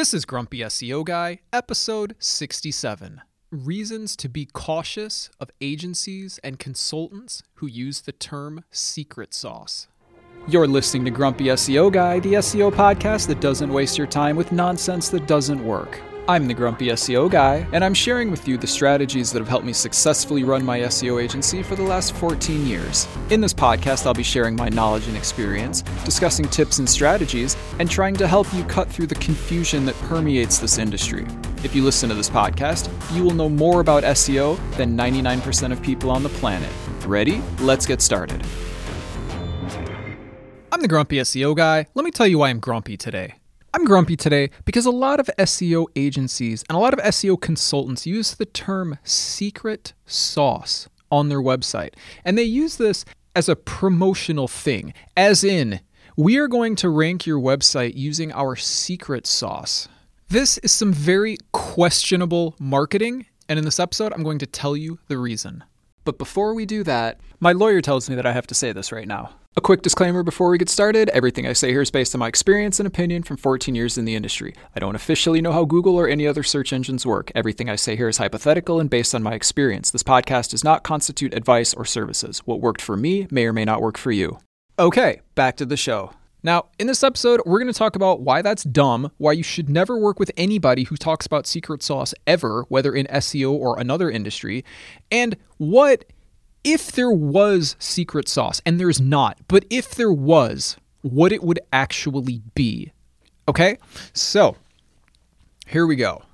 This is Grumpy SEO Guy, episode 67. Reasons to be cautious of agencies and consultants who use the term secret sauce. You're listening to Grumpy SEO Guy, the SEO podcast that doesn't waste your time with nonsense that doesn't work. I'm the Grumpy SEO Guy, and I'm sharing with you the strategies that have helped me successfully run my SEO agency for the last 14 years. In this podcast, I'll be sharing my knowledge and experience, discussing tips and strategies, and trying to help you cut through the confusion that permeates this industry. If you listen to this podcast, you will know more about SEO than 99% of people on the planet. Ready? Let's get started. I'm the Grumpy SEO Guy. Let me tell you why I'm grumpy today. I'm grumpy today because a lot of SEO agencies and a lot of SEO consultants use the term secret sauce on their website. And they use this as a promotional thing, as in, we are going to rank your website using our secret sauce. This is some very questionable marketing, and in this episode, I'm going to tell you the reason. But before we do that, my lawyer tells me that I have to say this right now. A quick disclaimer before we get started, everything I say here is based on my experience and opinion from 14 years in the industry. I don't officially know how Google or any other search engines work. Everything I say here is hypothetical and based on my experience. This podcast does not constitute advice or services. What worked for me may or may not work for you. Okay, back to the show. Now, in this episode, we're going to talk about why that's dumb, why you should never work with anybody who talks about secret sauce ever, whether in SEO or another industry, and what if there was secret sauce, and there's not, but if there was, what it would actually be. Okay? So, here we go.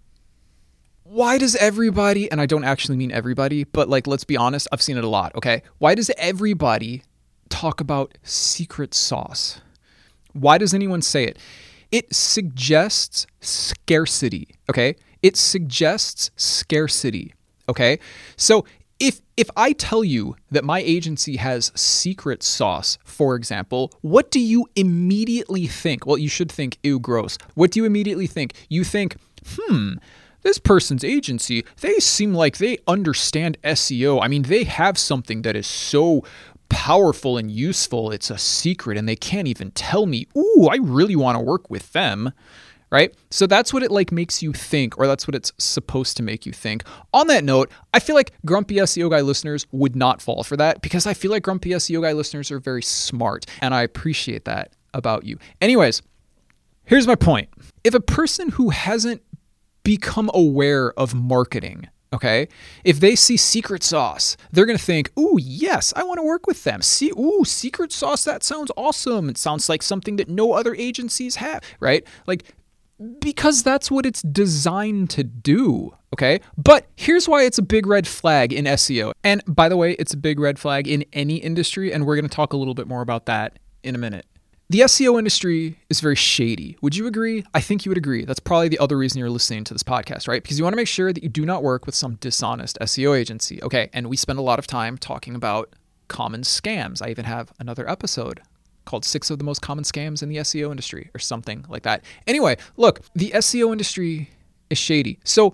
Why does everybody, and I don't actually mean everybody, but let's be honest, I've seen it a lot, okay? Why does everybody talk about secret sauce? Why does anyone say it? It suggests scarcity, okay? It suggests scarcity, okay? So, if I tell you that my agency has secret sauce, for example, what do you immediately think? Well, you should think, ew, gross. What do you immediately think? You think, this person's agency, they seem like they understand SEO. I mean, they have something that is so powerful and useful. It's a secret and they can't even tell me. Ooh, I really want to work with them. Right? So that's what it makes you think, or that's what it's supposed to make you think. On that note, I feel like Grumpy SEO Guy listeners would not fall for that because I feel like Grumpy SEO Guy listeners are very smart and I appreciate that about you. Anyways, here's my point. If a person who hasn't become aware of marketing, okay, if they see secret sauce, they're going to think, ooh, yes, I want to work with them. See, ooh, secret sauce, that sounds awesome. It sounds like something that no other agencies have, right? Because that's what it's designed to do, okay? But here's why it's a big red flag in SEO. And by the way, it's a big red flag in any industry, and we're going to talk a little bit more about that in a minute. The SEO industry is very shady. Would you agree? I think you would agree. That's probably the other reason you're listening to this podcast, right? Because you want to make sure that you do not work with some dishonest SEO agency, okay? And we spend a lot of time talking about common scams. I even have another episode called 6 of the most common scams in the SEO industry or something like that. Anyway, look, the SEO industry is shady. So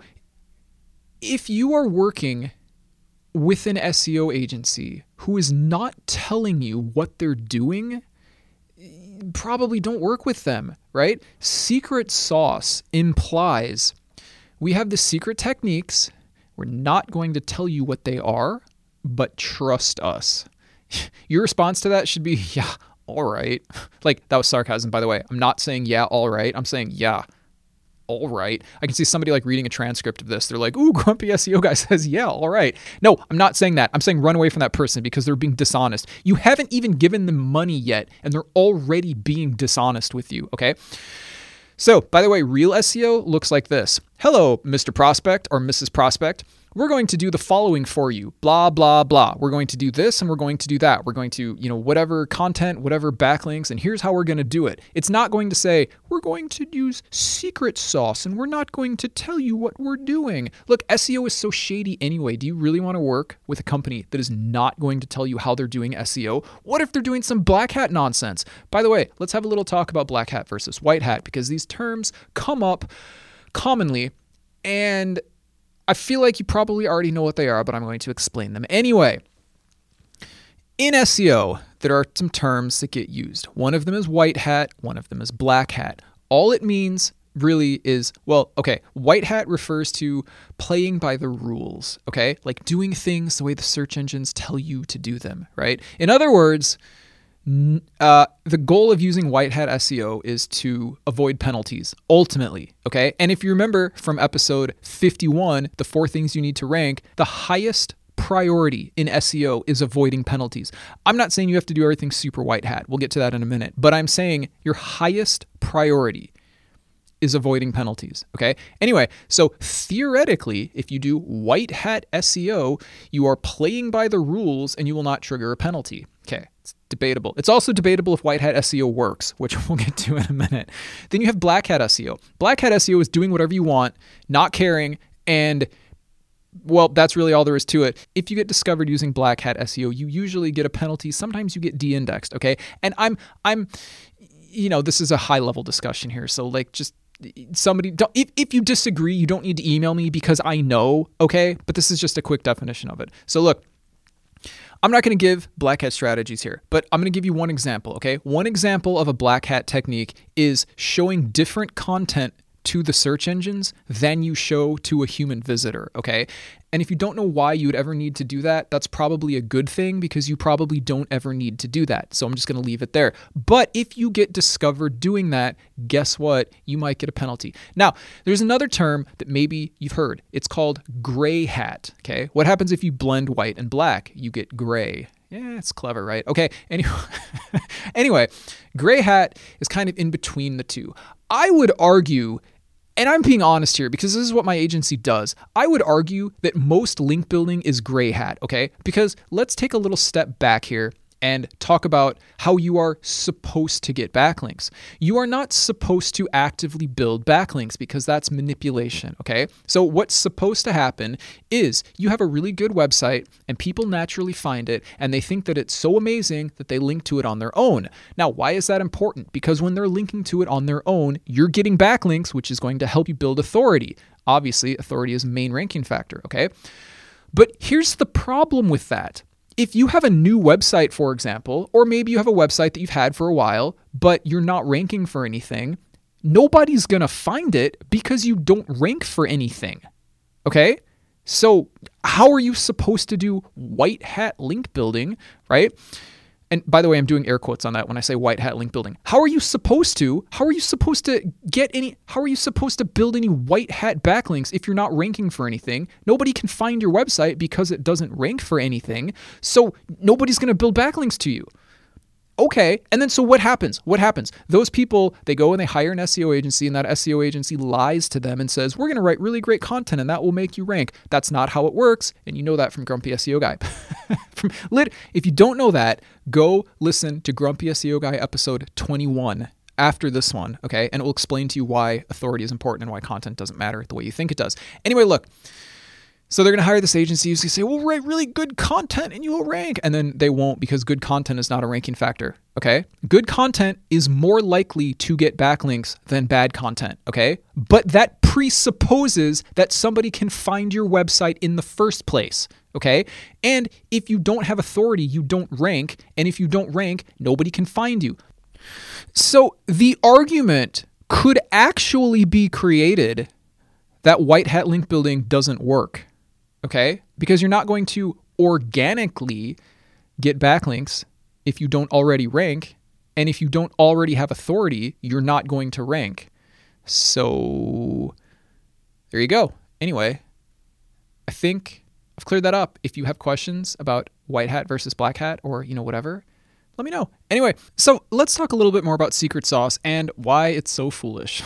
if you are working with an SEO agency who is not telling you what they're doing, probably don't work with them, right? Secret sauce implies we have the secret techniques. We're not going to tell you what they are, but trust us. Your response to that should be, yeah, all right. That was sarcasm, by the way. I'm not saying, yeah, all right. I'm saying, yeah, all right. I can see somebody reading a transcript of this. They're like, ooh, Grumpy SEO Guy says, yeah, all right. No, I'm not saying that. I'm saying run away from that person because they're being dishonest. You haven't even given them money yet, and they're already being dishonest with you, okay? So, by the way, real SEO looks like this. Hello, Mr. Prospect or Mrs. Prospect. We're going to do the following for you, blah, blah, blah. We're going to do this and we're going to do that. We're going to, whatever content, whatever backlinks, and here's how we're going to do it. It's not going to say, we're going to use secret sauce and we're not going to tell you what we're doing. Look, SEO is so shady anyway. Do you really want to work with a company that is not going to tell you how they're doing SEO? What if they're doing some black hat nonsense? By the way, let's have a little talk about black hat versus white hat because these terms come up commonly and I feel like you probably already know what they are, but I'm going to explain them anyway. In SEO, there are some terms that get used. One of them is white hat, one of them is black hat. All it means really is, well, okay, white hat refers to playing by the rules, okay? Like doing things the way the search engines tell you to do them, right? In other words, the goal of using white hat SEO is to avoid penalties, ultimately, okay? And if you remember from episode 51, the 4 things you need to rank, the highest priority in SEO is avoiding penalties. I'm not saying you have to do everything super white hat. We'll get to that in a minute. But I'm saying your highest priority is avoiding penalties, okay? Anyway, so theoretically, if you do white hat SEO, you are playing by the rules and you will not trigger a penalty. Okay, it's debatable. It's also debatable if white hat SEO works, which we'll get to in a minute. Then you have black hat SEO. Black hat SEO is doing whatever you want, not caring, and well, that's really all there is to it. If you get discovered using black hat SEO, you usually get a penalty. Sometimes you get de-indexed, okay? And I'm, this is a high level discussion here. So like just somebody, if you disagree, you don't need to email me because I know, okay? But this is just a quick definition of it. So look, I'm not going to give black hat strategies here, but I'm going to give you one example, okay? One example of a black hat technique is showing different content to the search engines than you show to a human visitor, okay? And if you don't know why you would ever need to do that, that's probably a good thing because you probably don't ever need to do that. So I'm just going to leave it there. But if you get discovered doing that, guess what? You might get a penalty. Now, there's another term that maybe you've heard. It's called gray hat, okay? What happens if you blend white and black? You get gray. Yeah, it's clever, right? Okay, anyway, gray hat is kind of in between the two. I would argue, and I'm being honest here because this is what my agency does, I would argue that most link building is gray hat, okay? Because let's take a little step back here and talk about how you are supposed to get backlinks. You are not supposed to actively build backlinks because that's manipulation, okay? So what's supposed to happen is you have a really good website and people naturally find it and they think that it's so amazing that they link to it on their own. Now, why is that important? Because when they're linking to it on their own, you're getting backlinks, which is going to help you build authority. Obviously, authority is a main ranking factor, okay? But here's the problem with that. If you have a new website, for example, or maybe you have a website that you've had for a while, but you're not ranking for anything, nobody's going to find it because you don't rank for anything. Okay? So how are you supposed to do white hat link building, right? And by the way, I'm doing air quotes on that when I say white hat link building. How are you supposed to build any white hat backlinks if you're not ranking for anything? Nobody can find your website because it doesn't rank for anything. So nobody's going to build backlinks to you. Okay. And then so what happens? Those people, they go and they hire an SEO agency and that SEO agency lies to them and says, we're going to write really great content and that will make you rank. That's not how it works. And you know that from Grumpy SEO Guy. If you don't know that, go listen to Grumpy SEO Guy episode 21 after this one. Okay. And it will explain to you why authority is important and why content doesn't matter the way you think it does. Anyway, look. So they're going to hire this agency who's going to say, we'll write really good content and you will rank. And then they won't because good content is not a ranking factor. Okay. Good content is more likely to get backlinks than bad content. Okay. But that presupposes that somebody can find your website in the first place. Okay. And if you don't have authority, you don't rank. And if you don't rank, nobody can find you. So the argument could actually be created that white hat link building doesn't work. Okay? Because you're not going to organically get backlinks if you don't already rank. And if you don't already have authority, you're not going to rank. So there you go. Anyway, I think I've cleared that up. If you have questions about white hat versus black hat or, whatever, let me know. Anyway, so let's talk a little bit more about secret sauce and why it's so foolish.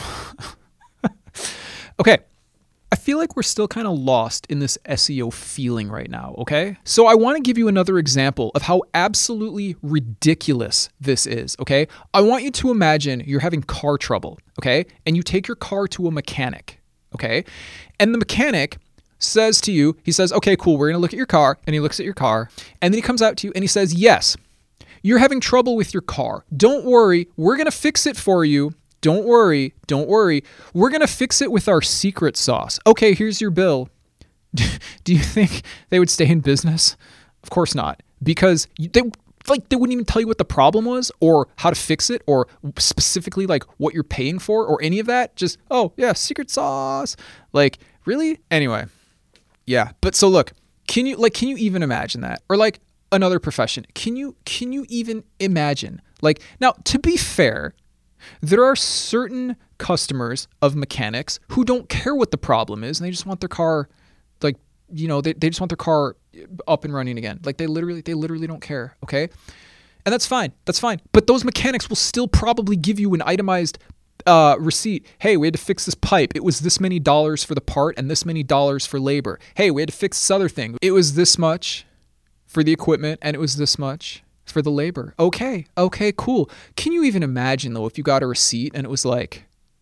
Okay. I feel like we're still kind of lost in this SEO feeling right now, okay? So I want to give you another example of how absolutely ridiculous this is, okay? I want you to imagine you're having car trouble, okay? And you take your car to a mechanic, okay? And the mechanic says to you, he says, okay, cool, we're going to look at your car. And he looks at your car. And then he comes out to you and he says, yes, you're having trouble with your car. Don't worry, we're going to fix it for you. Don't worry. We're going to fix it with our secret sauce. Okay, here's your bill. Do you think they would stay in business? Of course not. Because like they wouldn't even tell you what the problem was or how to fix it or specifically like what you're paying for or any of that. Just, oh yeah, secret sauce. Like, really? Anyway. Yeah. But so look, can you even imagine that? Or like another profession. Can you even imagine? Like, now to be fair, there are certain customers of mechanics who don't care what the problem is and they just want their car, like, you know, they just want their car up and running again. Like they literally don't care. Okay. And that's fine. That's fine. But those mechanics will still probably give you an itemized receipt. Hey, we had to fix this pipe. It was this many dollars for the part and this many dollars for labor. Hey, we had to fix this other thing. It was this much for the equipment and it was this much for the labor. Okay, cool. Can you even imagine though if you got a receipt and it was like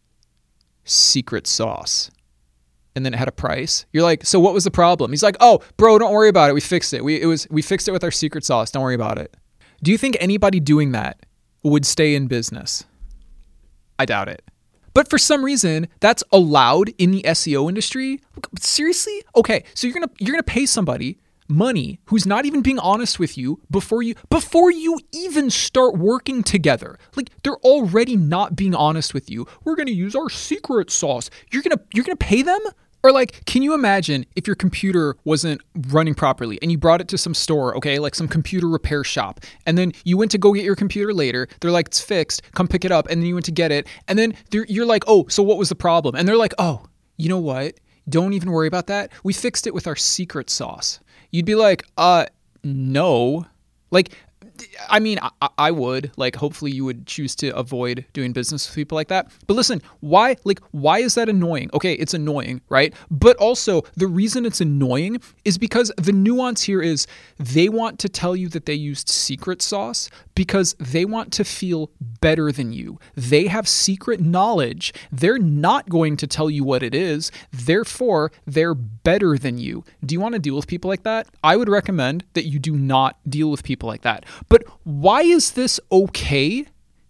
secret sauce and then it had a price? You're like, so what was the problem? He's like, oh, bro, don't worry about it. We fixed it. We fixed it with our secret sauce. Don't worry about it. Do you think anybody doing that would stay in business? I doubt it. But for some reason, that's allowed in the SEO industry. Seriously? Okay, so you're gonna pay somebody money who's not even being honest with you before you even start working together. Like they're already not being honest with you. We're gonna use our secret sauce. You're gonna pay them? Or like, can you imagine if your computer wasn't running properly and you brought it to some store, okay, like some computer repair shop, and then you went to go get your computer later, they're like, it's fixed, come pick it up, and then you went to get it, and then you're like, oh, so what was the problem? And they're like, oh, you know what? Don't even worry about that. We fixed it with our secret sauce. You'd be like, no. Like, I mean, I would, like, hopefully you would choose to avoid doing business with people like that. But listen, why is that annoying? Okay, it's annoying, right? But also the reason it's annoying is because the nuance here is they want to tell you that they used secret sauce because they want to feel better than you. They have secret knowledge. They're not going to tell you what it is. Therefore, they're better than you. Do you want to deal with people like that? I would recommend that you do not deal with people like that. But why is this okay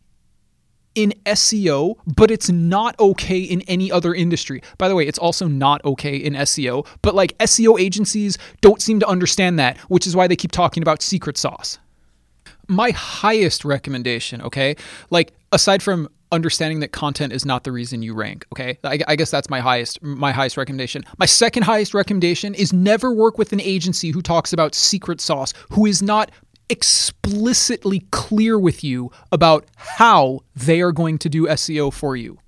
in SEO, but it's not okay in any other industry? By the way, it's also not okay in SEO, but like SEO agencies don't seem to understand that, which is why they keep talking about secret sauce. My highest recommendation, okay, like aside from understanding that content is not the reason you rank, okay, I guess that's my highest recommendation. My second highest recommendation is never work with an agency who talks about secret sauce, who is not explicitly clear with you about how they are going to do SEO for you.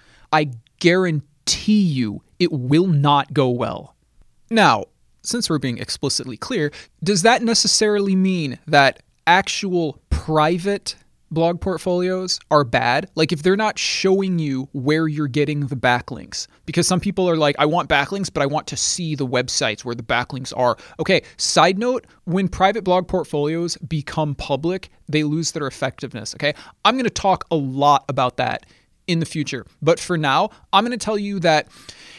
I guarantee you it will not go well. Now, since we're being explicitly clear, does that necessarily mean that actual private blog portfolios are bad? Like if they're not showing you where you're getting the backlinks, because some people are like, I want backlinks, but I want to see the websites where the backlinks are. Okay, side note, when private blog portfolios become public, they lose their effectiveness. Okay, I'm going to talk a lot about that in the future. But for now, I'm going to tell you that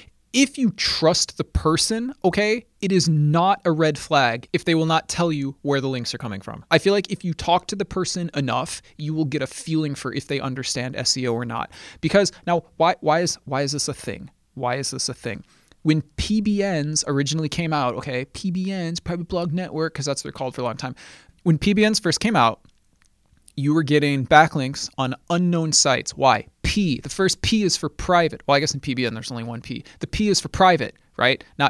if you trust the person, okay, it is not a red flag if they will not tell you where the links are coming from. I feel like if you talk to the person enough, you will get a feeling for if they understand SEO or not. Because now, why is this a thing? Why is this a thing? When PBNs originally came out, okay, PBNs, Private Blog Network, because that's what they're called for a long time. When PBNs first came out, you were getting backlinks on unknown sites. Why? P. The first P is for private. Well, I guess in PBN there's only one P. The P is for private, right? Not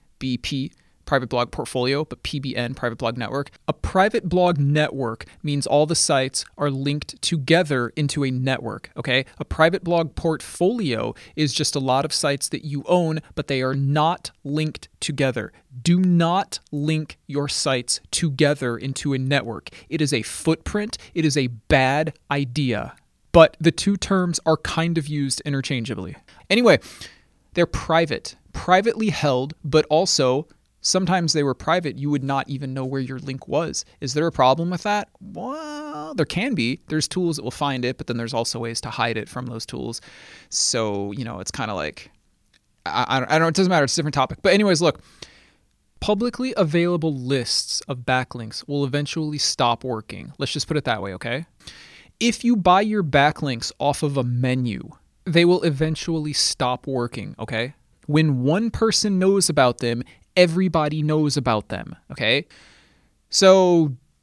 PBP, Private Blog Portfolio, but PBN, Private Blog Network. A private blog network means all the sites are linked together into a network, okay? A private blog portfolio is just a lot of sites that you own, but they are not linked together. Do not link your sites together into a network. It is a footprint. It is a bad idea. But the two terms are kind of used interchangeably. Anyway, they're privately held, but also sometimes they were private. You would not even know where your link was. Is there a problem with that? Well, there can be. There's tools that will find it, but then there's also ways to hide it from those tools. So, it's kind of like, I don't know. It doesn't matter. It's a different topic. But anyways, look, publicly available lists of backlinks will eventually stop working. Let's just put it that way, okay? If you buy your backlinks off of a menu, they will eventually stop working, okay? When one person knows about them, everybody knows about them, okay? So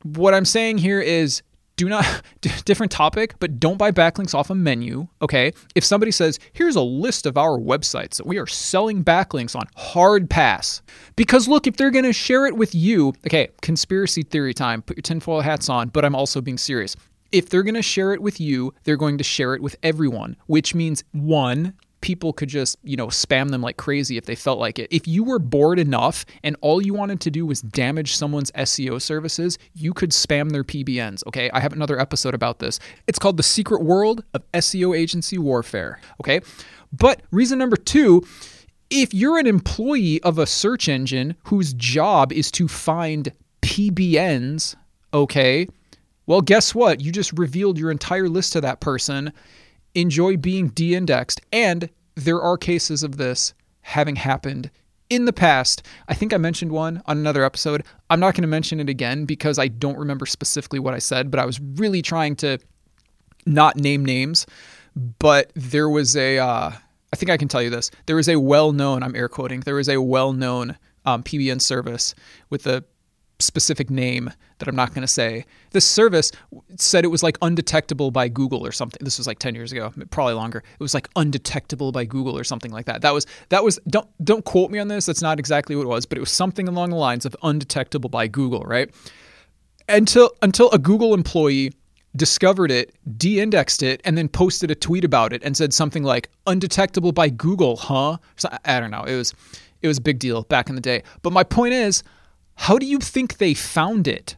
what I'm saying here is do not, different topic, but don't buy backlinks off a menu, okay? If somebody says, here's a list of our websites that we are selling backlinks on, hard pass. Because look, if they're going to share it with you, okay, conspiracy theory time, put your tinfoil hats on, but I'm also being serious. If they're going to share it with you, they're going to share it with everyone, which means one, people could just, spam them like crazy if they felt like it. If you were bored enough and all you wanted to do was damage someone's SEO services, you could spam their PBNs, okay? I have another episode about this. It's called The Secret World of SEO Agency Warfare, okay? But reason number two, if you're an employee of a search engine whose job is to find PBNs, okay, well, guess what? You just revealed your entire list to that person. Enjoy being de-indexed. And there are cases of this having happened in the past. I think I mentioned one on another episode. I'm not going to mention it again because I don't remember specifically what I said, but I was really trying to not name names. But there was I think I can tell you this. There was a well-known, I'm air quoting, there was a well-known PBN service with a specific name that I'm not going to say. This service said it was like undetectable by Google or something. This was like 10 years ago, probably longer. It was like undetectable by Google or something like that. That was don't quote me on this. That's not exactly what it was, but it was something along the lines of undetectable by Google, right? Until a Google employee discovered it, de-indexed it, and then posted a tweet about it and said something like undetectable by Google, huh? So, I don't know. It was a big deal back in the day. But my point is, how do you think they found it?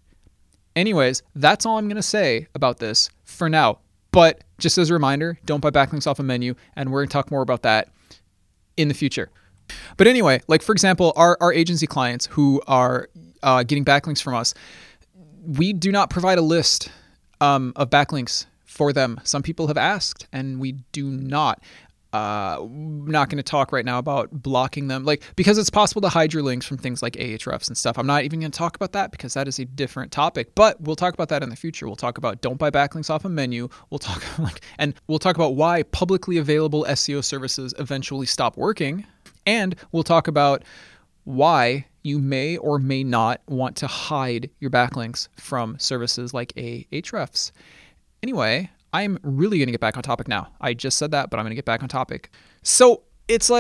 Anyways, that's all I'm going to say about this for now. But just as a reminder, don't buy backlinks off a menu, and we're going to talk more about that in the future. But anyway, like for example, our agency clients who are getting backlinks from us, we do not provide a list of backlinks for them. Some people have asked, and we do not. Not going to talk right now about blocking them, because it's possible to hide your links from things like Ahrefs and stuff. I'm not even going to talk about that because that is a different topic, but we'll talk about that in the future. We'll talk about don't buy backlinks off a menu. We'll talk about why publicly available SEO services eventually stop working. And we'll talk about why you may or may not want to hide your backlinks from services like Ahrefs. Anyway, I'm really going to get back on topic now. I just said that, but I'm going to get back on topic. So it's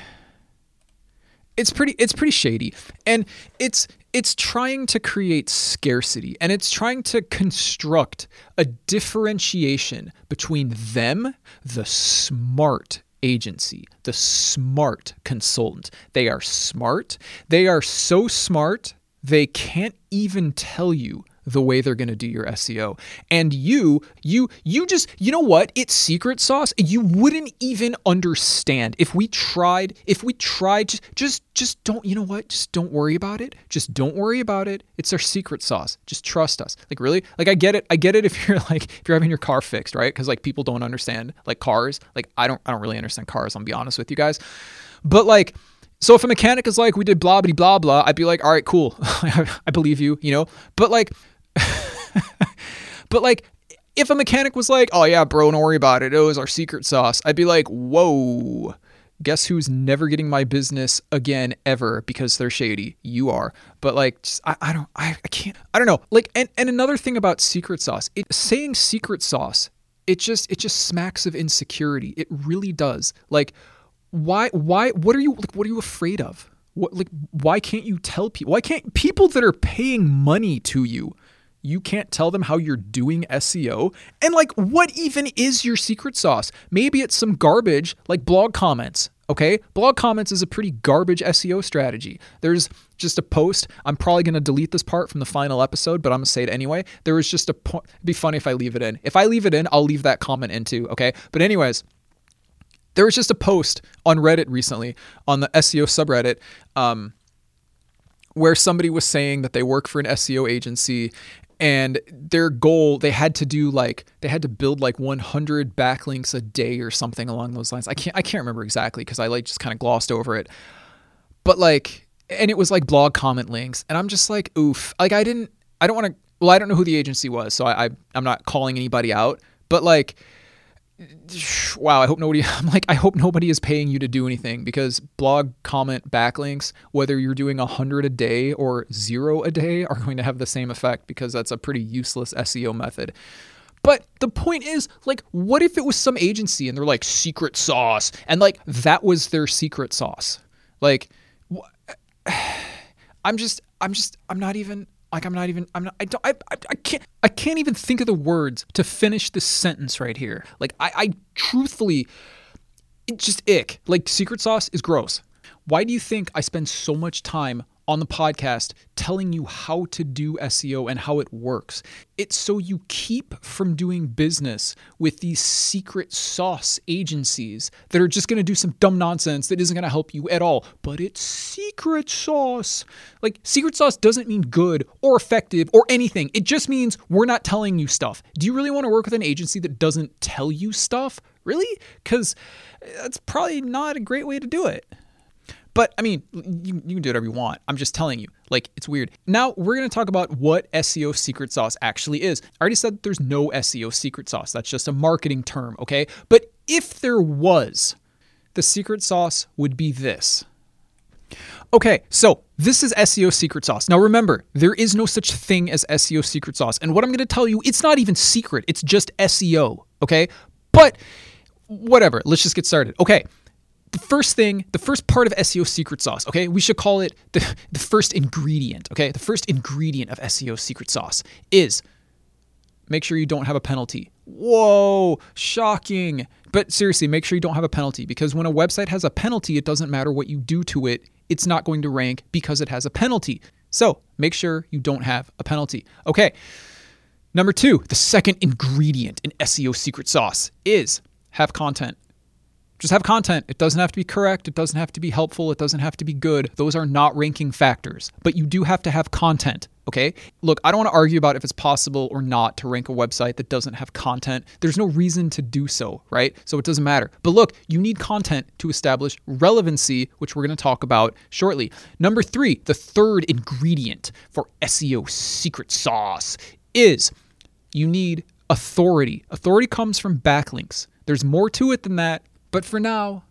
pretty shady, and it's trying to create scarcity, and it's trying to construct a differentiation between them, the smart agency, the smart consultant. They are smart. They are so smart, they can't even tell you the way they're going to do your SEO. And you just, you know what? It's secret sauce. You wouldn't even understand if we tried, just don't, you know what? Just don't worry about it. Just don't worry about it. It's our secret sauce. Just trust us. Really? I get it. If you're having your car fixed, right? Cause people don't understand cars. I don't really understand cars. I'll be honest with you guys. But so if a mechanic is we did blah, blah, blah, blah, I'd be all right, cool. I believe you, but if a mechanic was oh yeah, bro, don't worry about it. It was our secret sauce. I'd be whoa, guess who's never getting my business again, ever, because they're shady? You are. But I can't, I don't know. And another thing about secret sauce, saying secret sauce, it just smacks of insecurity. It really does. Why, what are you afraid of? Why can't you tell people? Why can't people that are paying money to you can't tell them how you're doing SEO? And what even is your secret sauce? Maybe it's some garbage like blog comments. Okay. Blog comments is a pretty garbage SEO strategy. There's just a post. I'm probably going to delete this part from the final episode, but I'm going to say it anyway. There was just it'd be funny if I leave it in. If I leave it in, I'll leave that comment in too. Okay. But anyways, there was just a post on Reddit recently, on the SEO subreddit, where somebody was saying that they work for an SEO agency, and their goal, they had to build 100 backlinks a day or something along those lines. I can't remember exactly because I just kind of glossed over it. But and it was blog comment links, and I'm just oof. I don't want to. Well, I don't know who the agency was, so I'm not calling anybody out. But wow, I hope nobody is paying you to do anything, because blog comment backlinks, whether you're doing 100 a day or 0 a day, are going to have the same effect, because that's a pretty useless SEO method. But the point is, like, what if it was some agency and they're like secret sauce, and like that was their secret sauce? Like, I can't even think of the words to finish this sentence right here. Like, I truthfully, it just ick. Like, secret sauce is gross. Why do you think I spend so much time on the podcast telling you how to do SEO and how it works? It's so you keep from doing business with these secret sauce agencies that are just going to do some dumb nonsense that isn't going to help you at all. But it's secret sauce. Like, secret sauce doesn't mean good or effective or anything. It just means we're not telling you stuff. Do you really want to work with an agency that doesn't tell you stuff? Really? Because that's probably not a great way to do it. But I mean, you can do whatever you want. I'm just telling you, like, it's weird. Now we're going to talk about what SEO secret sauce actually is. I already said that there's no SEO secret sauce. That's just a marketing term, okay? But if there was, the secret sauce would be this. Okay, so this is SEO secret sauce. Now remember, there is no such thing as SEO secret sauce. And what I'm going to tell you, it's not even secret. It's just SEO, okay? But whatever, let's just get started. Okay. The first part of SEO secret sauce, okay? We should call it the first ingredient, okay? The first ingredient of SEO secret sauce is make sure you don't have a penalty. Whoa, shocking. But seriously, make sure you don't have a penalty, because when a website has a penalty, it doesn't matter what you do to it. It's not going to rank because it has a penalty. So make sure you don't have a penalty. Okay. Number 2, the second ingredient in SEO secret sauce is have content. Just have content. It doesn't have to be correct. It doesn't have to be helpful. It doesn't have to be good. Those are not ranking factors, but you do have to have content, okay? Look, I don't want to argue about if it's possible or not to rank a website that doesn't have content. There's no reason to do so, right? So it doesn't matter. But look, you need content to establish relevancy, which we're going to talk about shortly. Number 3, the third ingredient for SEO secret sauce is you need authority. Authority comes from backlinks. There's more to it than that. But for now,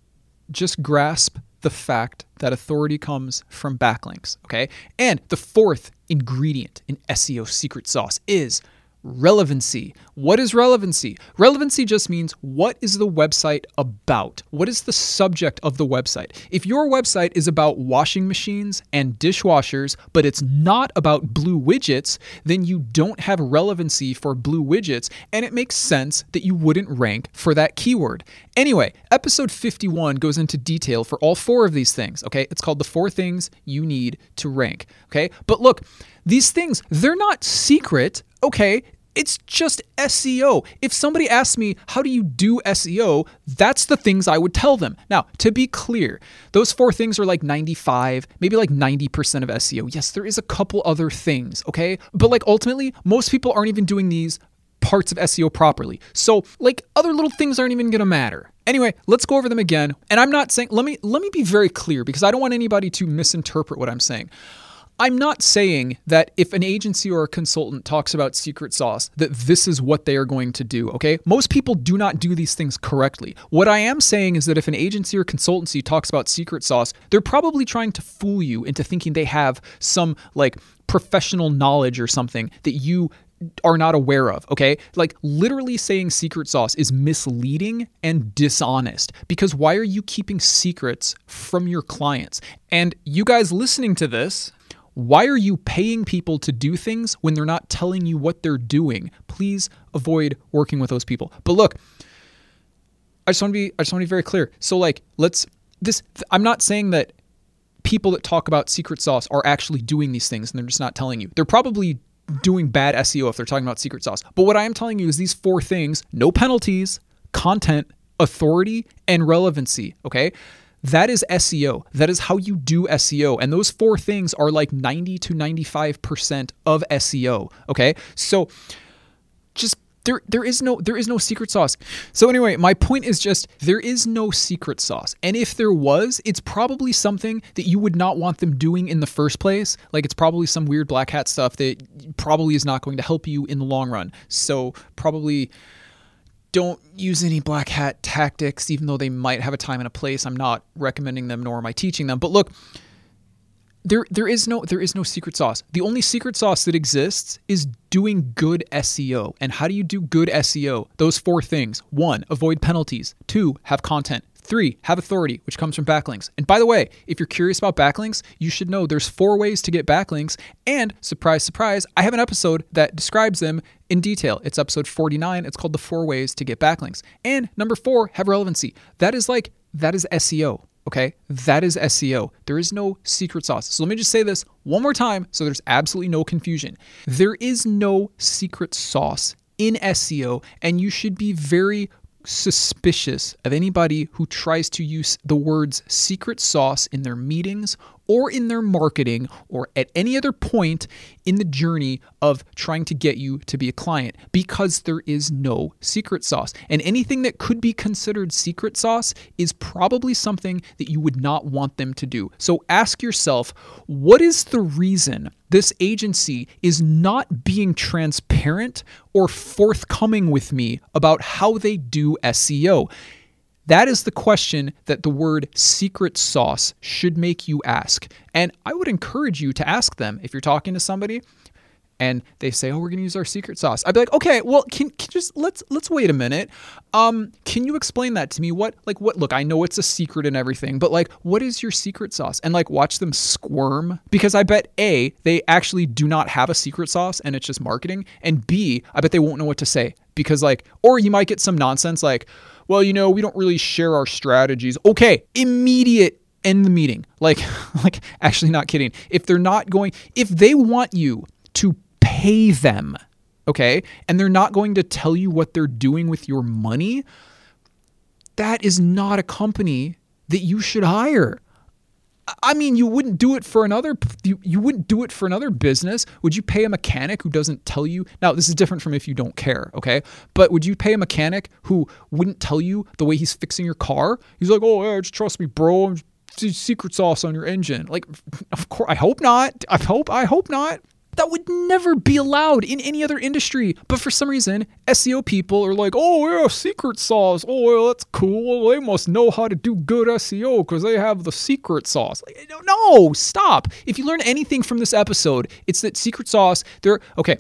just grasp the fact that authority comes from backlinks, okay? And the fourth ingredient in SEO secret sauce is relevancy. What is relevancy? Relevancy just means, what is the website about? What is the subject of the website? If your website is about washing machines and dishwashers, but it's not about blue widgets, then you don't have relevancy for blue widgets, and it makes sense that you wouldn't rank for that keyword. Anyway, episode 51 goes into detail for all 4 of these things, okay? It's called the 4 things you need to rank, okay? But look, these things, they're not secret, okay? It's just SEO. If somebody asks me, how do you do SEO? That's the things I would tell them. Now, to be clear, those 4 things are like 95, maybe like 90% of SEO. Yes, there is a couple other things, okay? But like ultimately, most people aren't even doing these parts of SEO properly. So like other little things aren't even going to matter. Anyway, let's go over them again. And I'm not saying, let me be very clear, because I don't want anybody to misinterpret what I'm saying. I'm not saying that if an agency or a consultant talks about secret sauce, that this is what they are going to do, okay? Most people do not do these things correctly. What I am saying is that if an agency or consultancy talks about secret sauce, they're probably trying to fool you into thinking they have some like professional knowledge or something that you are not aware of, okay? Like literally saying secret sauce is misleading and dishonest, because why are you keeping secrets from your clients? And you guys listening to this, why are you paying people to do things when they're not telling you what they're doing? Please avoid working with those people. But look, I just want to be very clear. So like, I'm not saying that people that talk about secret sauce are actually doing these things and they're just not telling you. They're probably doing bad SEO if they're talking about secret sauce. But what I am telling you is these 4 things: no penalties, content, authority, and relevancy, okay? That is SEO. That is how you do SEO. And those 4 things are like 90 to 95% of SEO. Okay. So just there is no secret sauce. So anyway, my point is just there is no secret sauce. And if there was, it's probably something that you would not want them doing in the first place. Like it's probably some weird black hat stuff that probably is not going to help you in the long run. So probably don't use any black hat tactics, even though they might have a time and a place. I'm not recommending them, nor am I teaching them. But look, there is no secret sauce. The only secret sauce that exists is doing good SEO. And how do you do good SEO? Those 4 things. 1, avoid penalties. 2, have content. 3, have authority, which comes from backlinks. And by the way, if you're curious about backlinks, you should know there's 4 ways to get backlinks. And surprise, surprise, I have an episode that describes them in detail. It's episode 49. It's called the 4 ways to get backlinks. And number 4, have relevancy. That is SEO. Okay, that is SEO. There is no secret sauce. So let me just say this one more time so there's absolutely no confusion. There is no secret sauce in SEO, and you should be very suspicious of anybody who tries to use the words secret sauce in their meetings or in their marketing or at any other point in the journey of trying to get you to be a client, because there is no secret sauce. And anything that could be considered secret sauce is probably something that you would not want them to do. So ask yourself, what is the reason this agency is not being transparent or forthcoming with me about how they do SEO? That is the question that the word secret sauce should make you ask. And I would encourage you to ask them if you're talking to somebody and they say, "Oh, we're going to use our secret sauce." I'd be like, "Okay, well, can just let's wait a minute. Can you explain that to me? What look, I know it's a secret and everything, but what is your secret sauce?" And watch them squirm, because I bet A, they actually do not have a secret sauce and it's just marketing, and B, I bet they won't know what to say, because or you might get some nonsense "Well, we don't really share our strategies." Okay, immediate end the meeting. Actually not kidding. If they want you to pay them, okay, and they're not going to tell you what they're doing with your money, that is not a company that you should hire. I mean, you wouldn't do it for another business. Would you pay a mechanic who doesn't tell you? Now, this is different from if you don't care, okay? But would you pay a mechanic who wouldn't tell you the way he's fixing your car? He's like, "Oh, yeah, just trust me, bro. Secret sauce on your engine." Of course, I hope not. I hope not. That would never be allowed in any other industry. But for some reason, SEO people are like, "Oh, yeah, secret sauce. Oh, well, that's cool. They must know how to do good SEO because they have the secret sauce." No, stop. If you learn anything from this episode, it's that secret sauce, there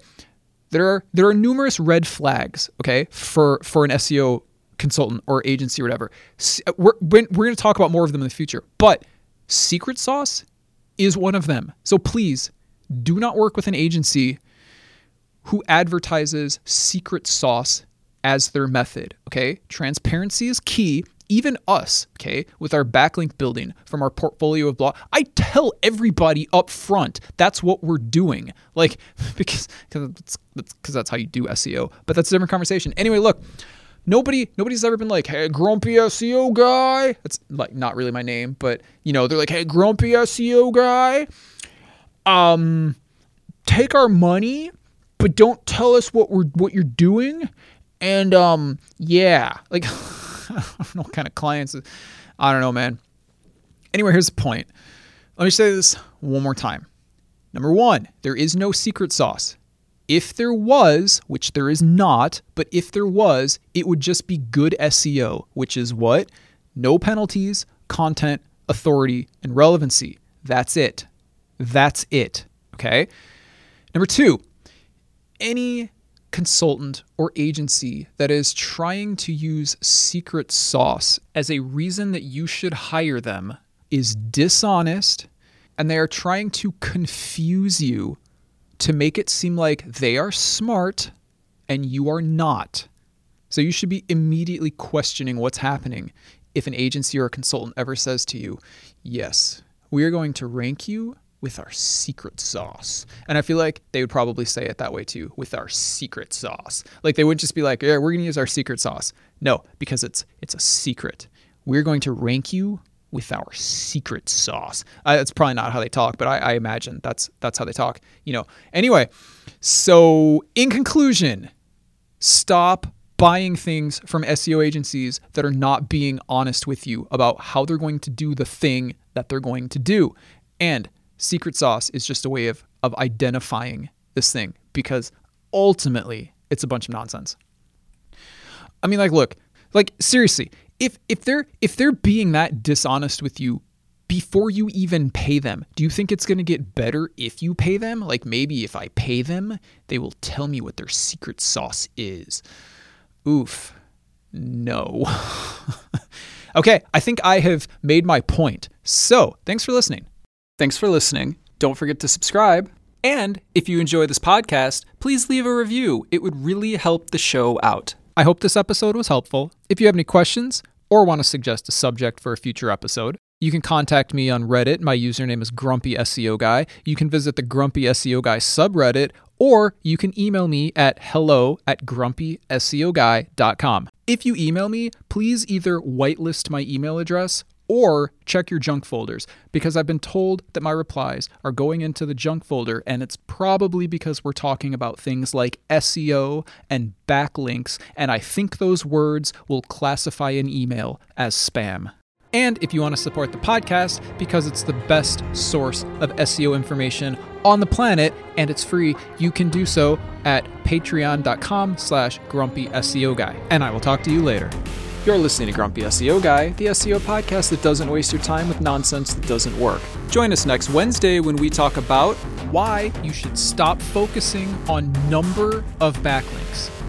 are numerous red flags, okay, for an SEO consultant or agency or whatever. We're going to talk about more of them in the future. But secret sauce is one of them. So please, do not work with an agency who advertises secret sauce as their method, okay? Transparency is key. Even us, okay, with our backlink building from our portfolio of blog, I tell everybody up front that's what we're doing. Because that's how you do SEO. But that's a different conversation. Anyway, look, nobody's ever been like, "Hey, grumpy SEO guy." That's not really my name, but they're like, "Hey, grumpy SEO guy. Take our money, but don't tell us what you're doing." And yeah, I don't know what kind of clients. I don't know, man. Anyway, here's the point. Let me say this one more time. Number 1, there is no secret sauce. If there was, which there is not, but if there was, it would just be good SEO, which is what? No penalties, content, authority, and relevancy. That's it. That's it. Okay. Number 2, any consultant or agency that is trying to use secret sauce as a reason that you should hire them is dishonest, and they are trying to confuse you to make it seem like they are smart and you are not. So you should be immediately questioning what's happening if an agency or a consultant ever says to you, "Yes, we are going to rank you with our secret sauce." And I feel like they would probably say it that way too, with our secret sauce. They wouldn't just be like, "Yeah, we're going to use our secret sauce." No, because it's a secret. We're going to rank you with our secret sauce. That's probably not how they talk, but I imagine that's how they talk. Anyway, so in conclusion, stop buying things from SEO agencies that are not being honest with you about how they're going to do the thing that they're going to do. And secret sauce is just a way of identifying this thing, because ultimately it's a bunch of nonsense. I mean, look, seriously, if they're being that dishonest with you before you even pay them, do you think it's going to get better if you pay them? Maybe if I pay them, they will tell me what their secret sauce is. Oof. No. Okay, I think I have made my point. So, thanks for listening. Thanks for listening. Don't forget to subscribe. And if you enjoy this podcast, please leave a review. It would really help the show out. I hope this episode was helpful. If you have any questions or want to suggest a subject for a future episode, you can contact me on Reddit. My username is Grumpy SEO Guy. You can visit the Grumpy SEO Guy subreddit, or you can email me at hello@grumpyseoguy.com. If you email me, please either whitelist my email address or check your junk folders, because I've been told that my replies are going into the junk folder, and it's probably because we're talking about things like SEO and backlinks, and I think those words will classify an email as spam. And if you want to support the podcast, because it's the best source of SEO information on the planet, and it's free, you can do so at patreon.com/Grumpy SEO Guy. And I will talk to you later. You're listening to Grumpy SEO Guy, the SEO podcast that doesn't waste your time with nonsense that doesn't work. Join us next Wednesday when we talk about why you should stop focusing on number of backlinks.